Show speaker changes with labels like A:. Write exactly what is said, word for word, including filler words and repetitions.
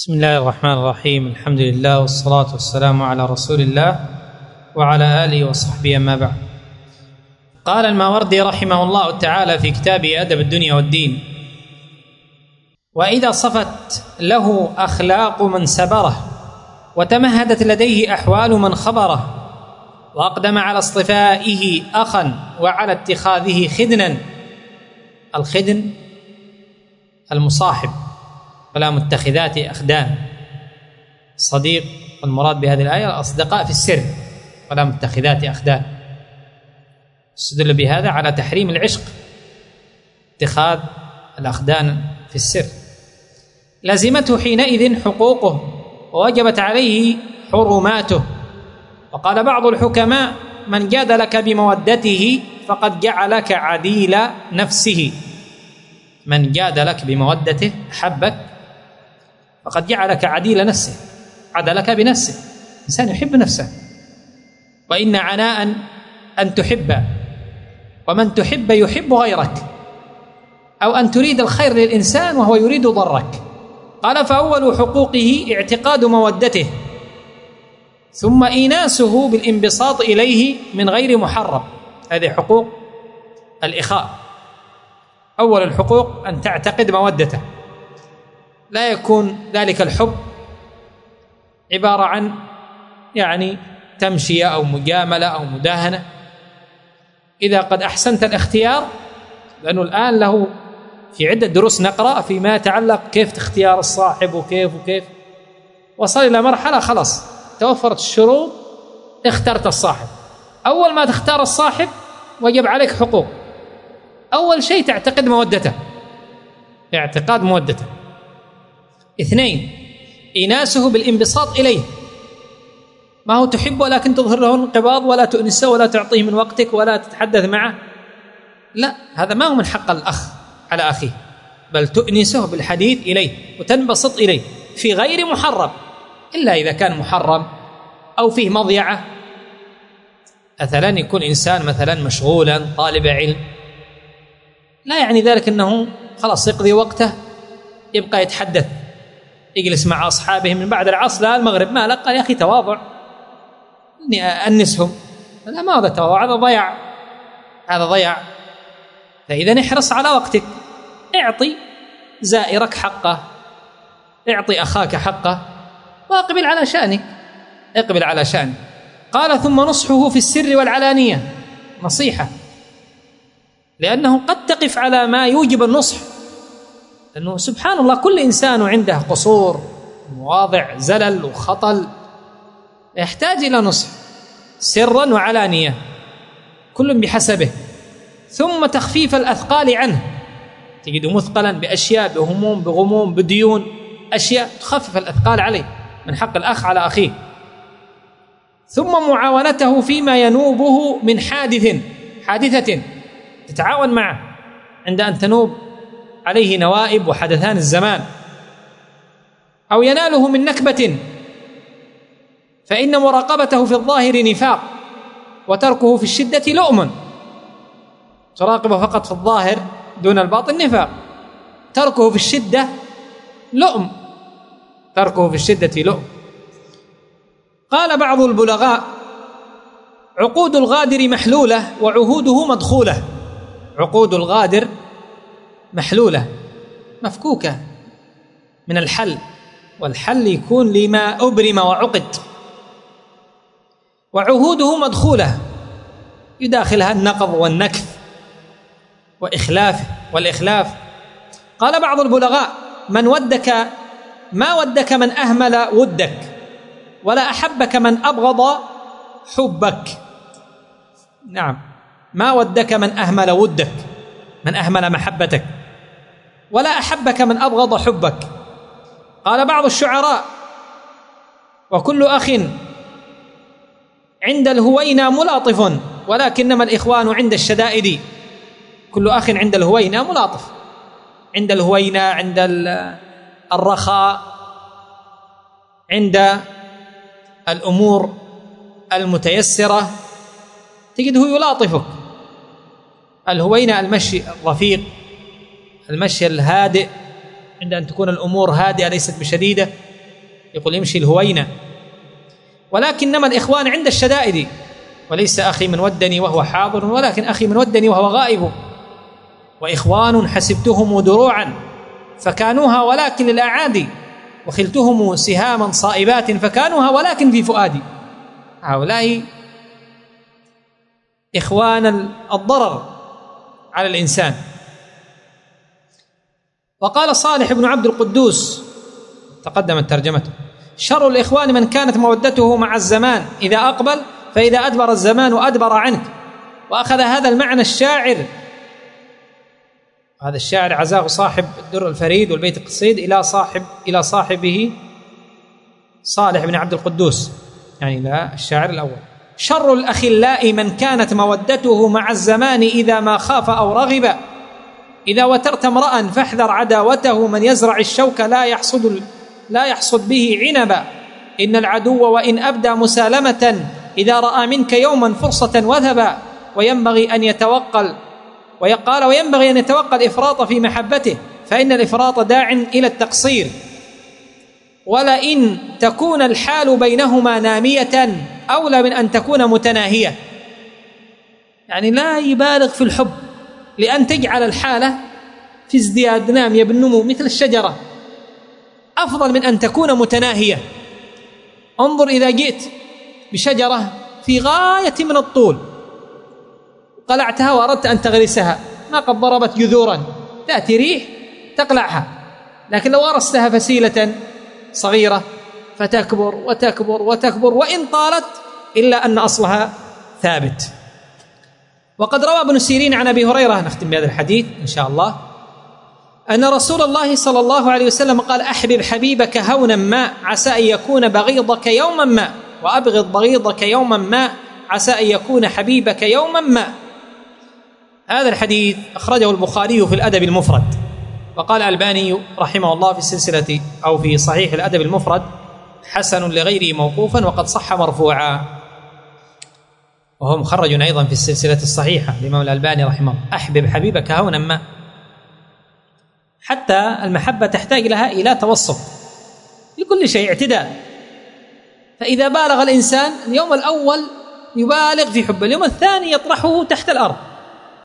A: بسم الله الرحمن الرحيم. الحمد لله والصلاة والسلام على رسول الله وعلى آله وصحبه، أما بعد. قال الماوردي رحمه الله تعالى في كتابه أدب الدنيا والدين: وإذا صفت له أخلاق من سبره وتمهدت لديه أحوال من خبره وأقدم على اصطفائه أخا وعلى اتخاذه خدنا. الخدن المصاحب، ولا متخذات أخدان، صديق. والمراد بهذه الآية الأصدقاء في السر، ولا متخذات أخدان. استدل بهذا على تحريم العشق، اتخاذ الأخدان في السر. لزمته حينئذ حقوقه ووجبت عليه حرماته. وقال بعض الحكماء: من جادلك بمودته فقد جعلك عديل نفسه. من جادلك بمودته، حبك، فقد جعلك عديل نفسه، عدلك بنفسه. الإنسان يحب نفسه، وإن عناء أن تحب، ومن تحب يحب غيرك، أو أن تريد الخير للإنسان وهو يريد ضرك. قال: فأول حقوقه اعتقاد مودته، ثم إيناسه بالانبساط إليه من غير محرم. هذه حقوق الإخاء. أول الحقوق أن تعتقد مودته، لا يكون ذلك الحب عبارة عن يعني تمشية أو مجاملة أو مداهنة. إذا قد أحسنت الاختيار، لأنه الآن له في عدة دروس نقرأ فيما يتعلق كيف اختيار الصاحب وكيف وكيف، وصل إلى مرحلة خلاص توفرت الشروط، اخترت الصاحب. أول ما تختار الصاحب وجب عليك حقوق. أول شيء تعتقد مودته، اعتقاد مودته. اثنين، إناسه بالانبساط إليه. ما هو تحبه لكن تظهر له انقباض، ولا تؤنسه، ولا تعطيه من وقتك، ولا تتحدث معه. لا، هذا ما هو من حق الأخ على أخيه، بل تؤنسه بالحديث إليه وتنبسط إليه في غير محرم، إلا إذا كان محرم أو فيه مضيعة. مثلا يكون إنسان مثلا مشغولا طالب علم، لا يعني ذلك أنه خلاص يقضي وقته يبقى يتحدث، يجلس مع أصحابه من بعد العصر لا المغرب. ما لقى يا أخي تواضع إني أنسهم، لا، ما هذا تواضع، هذا ضيع، هذا ضيع. فإذا احرص على وقتك، اعطي زائرك حقه، اعطي أخاك حقه، واقبل على شأنك، اقبل على شأنك. قال: ثم نصحه في السر والعلانية، نصيحة، لأنه قد تقف على ما يوجب النصح، لأنه سبحان الله كل إنسان عنده قصور، مواضع زلل وخطل، يحتاج إلى نصح سرا وعلانية، كل بحسبه. ثم تخفيف الأثقال عنه، تجد مثقلا بأشياء، بهموم، بغموم، بديون، أشياء تخفف الأثقال عليه، من حق الأخ على أخيه. ثم معاونته فيما ينوبه من حادث حادثة، تتعاون معه عند أن تنوب عليه نوائب وحدثان الزمان، أو يناله من نكبة، فإن مراقبته في الظاهر نفاق، وتركه في الشدة لؤم. تراقبه فقط في الظاهر دون الباطن نفاق، تركه في الشدة لؤم، تركه في الشدة لؤم. قال بعض البلغاء: عقود الغادر محلولة وعهوده مدخولة. عقود الغادر محلولة، مفكوكة من الحل، والحل يكون لما أبرم وعقد. وعهوده مدخولة، يداخلها النقض والنكث وإخلاف والإخلاف. قال بعض البلغاء: من ودك ما ودك من أهمل ودك، ولا أحبك من أبغض حبك. نعم، ما ودك من أهمل ودك، من أهمل محبتك، ولا أحبك من أبغض حبك. قال بعض الشعراء: وكل أخ عند الهوينا ملاطف، ولكنما الإخوان عند الشدائد. كل أخ عند الهوينا ملاطف، عند الهوينا، عند الرخاء، عند الأمور المتيسرة تجده يلاطفك. الهوينا المشي الرفيق، المشي الهادئ، عند أن تكون الأمور هادئة ليست بشديدة. يقول يمشي الهوينة، ولكنما الإخوان عند الشدائد، وليس أخي من ودني وهو حاضر، ولكن أخي من ودني وهو غائب. وإخوان حسبتهم دروعا فكانوها ولكن للأعادي، وخلتهم سهاما صائبات فكانوها ولكن في فؤادي. هؤلاء إخوان الضرر على الإنسان. وقال صالح بن عبد القدوس تقدمت ترجمته: شر الإخوان من كانت مودته مع الزمان إذا أقبل، فإذا أدبر الزمان أدبر عنك. وأخذ هذا المعنى الشاعر، هذا الشاعر عزاه صاحب الدر الفريد والبيت القصيد إلى صاحب إلى صاحبه صالح بن عبد القدوس، يعني إلى الشاعر الأول: شر الأخلاء من كانت مودته مع الزمان إذا ما خاف أو رغب، إذا وترت امرأ فاحذر عداوته، من يزرع الشوك لا يحصد لا يحصد به عنبا، إن العدو وإن أبدى مسالمة إذا رأى منك يوما فرصة وثبا، وينبغي أن يتوقل ويقال وينبغي أن يتوقى الإفراط في محبته، فإن الإفراط داع إلى التقصير، ولئن تكون الحال بينهما نامية أولى من أن تكون متناهية. يعني لا يبالغ في الحب، لأن تجعل الحالة في ازدياد نامية بالنمو مثل الشجرة، أفضل من أن تكون متناهية. انظر إذا جئت بشجرة في غاية من الطول قلعتها وأردت أن تغرسها، ما قد ضربت جذورا، تأتي ريح تقلعها، لكن لو غرستها فسيلة صغيرة فتكبر وتكبر وتكبر، وإن طالت إلا أن أصلها ثابت. وقد روى ابن سيرين عن أبي هريرة، نختم بهذا الحديث إن شاء الله، أن رسول الله صلى الله عليه وسلم قال: أحبب حبيبك هونا ما عسى أن يكون بغيضك يوما ما، وأبغض بغيضك يوما ما عسى أن يكون حبيبك يوما ما. هذا الحديث أخرجه البخاري في الأدب المفرد، وقال الألباني رحمه الله في السلسلة أو في صحيح الأدب المفرد: حسن لغيره موقوفا، وقد صح مرفوعا. وهو مخرج أيضا في السلسلة الصحيحة الإمام الألباني رحمه الله: أحبب حبيبك هونا ما. حتى المحبة تحتاج لها إلى توسط، لكل شيء اعتدال. فإذا بالغ الإنسان اليوم الأول يبالغ في حبه، اليوم الثاني يطرحه تحت الأرض،